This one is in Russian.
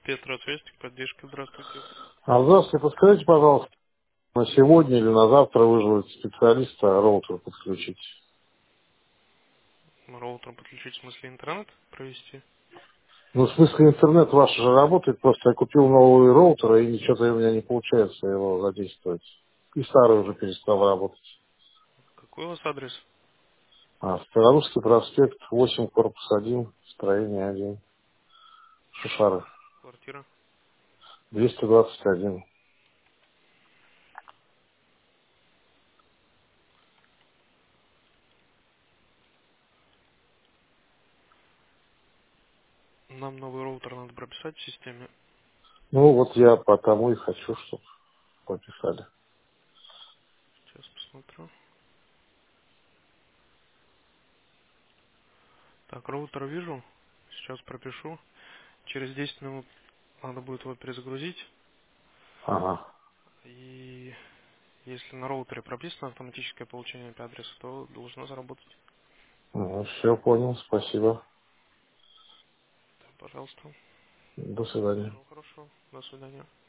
Петра, связь, поддержка, здравствуйте. Здравствуйте, подскажите, пожалуйста, на сегодня или на завтра вызвать специалиста, роутер подключить? Роутер подключить, в смысле интернет провести? Ну, в смысле, интернет ваш же работает, просто я купил новый роутер, и ничего-то у меня не получается его задействовать. И старый уже перестал работать. Какой у вас адрес? Старорусский проспект, 8, корпус 1, строение 1, Шушары, Квартира. 221. Нам новый роутер надо прописать в системе. Ну, вот я потому и хочу, чтобы пописали. Сейчас посмотрю. Так, роутер вижу. Сейчас пропишу. Через 10 минут надо будет его перезагрузить. Ага. И если на роутере прописано автоматическое получение IP-адреса, то должно заработать. Ну, все понял, спасибо. Да, пожалуйста. До свидания. Всего хорошего. До свидания.